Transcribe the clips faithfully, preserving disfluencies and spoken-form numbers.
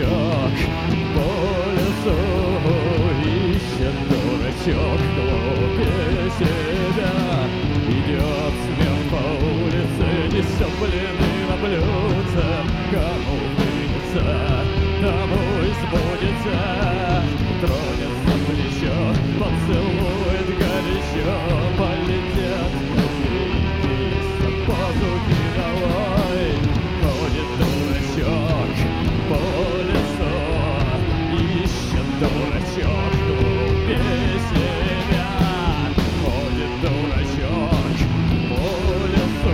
дурачок по лесу ищет дурачок глупее себя. Идет смех по улице, несет блины на блюдце. Кому вынется, тому и сбудется. Тронет за плечо, поцелует горячо. Полетят копейки с пазухи долой. Ходит дурачок по лесу, ищет дурачок глупее себя. Ходит дурачок по лесу,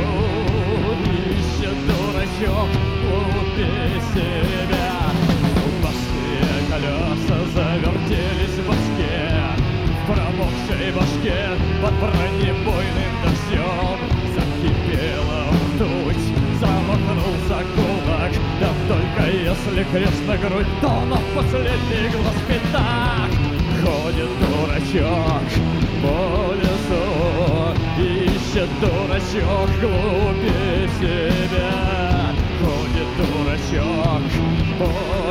ищет дурачок глупее себя. Зубастые колеса завертелись в башке, в промокшей башке под бронебойным дождем. Закипела ртуть, замахнулся кулак. Да только если крест на грудь, то на последний глаз пятак. Ходит дурачок по лесу, ищет дурачок глупее себя. Ходит дурачок по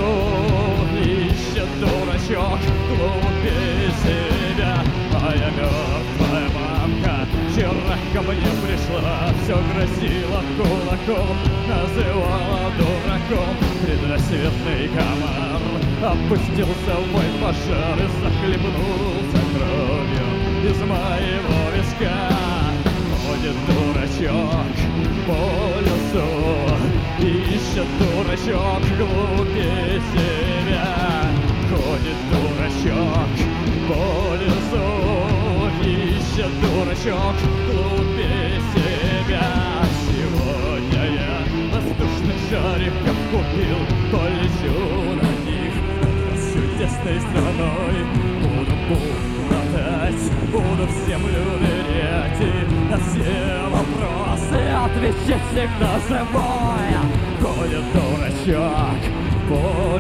лесу, ищет дурачок глупее себя. Моя мертвая мамка вчера ко мне пришла, все грозила кулаком, называла дураком. Предрассветный комар опустился в мой пожар и захлебнулся кровью из моего виска. Ходит дурачок по лесу, ищет дурачок глупее себя. Ходит дурачок по лесу, ищет дурачок глупее себя. Сегодня я воздушных шариков купил, полечу на них над чудесной страной. Буду путь латать, буду в землю нырять и на все вопросы отвечать всегда живой. Ходит дурачок по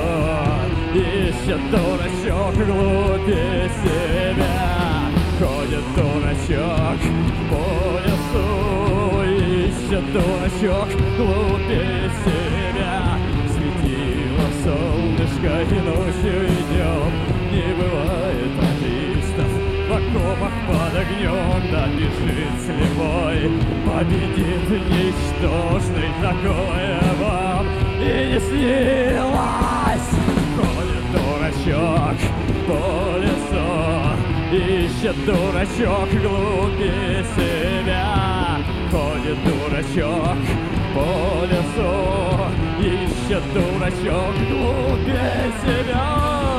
лесу, ищет дурачок глупее себя. Ходит дурачок по лесу, ищет дурачок глупее себя. Светило солнышко и ночью и днем, не бывает артистов в окопах под огнем. Да бежит слепой, победит ничтожный, такое вам и не снилось. Ходит дурачок по лесу, ищет дурачок глупее себя. Ходит дурачок по лесу, ищет дурачок глупее себя.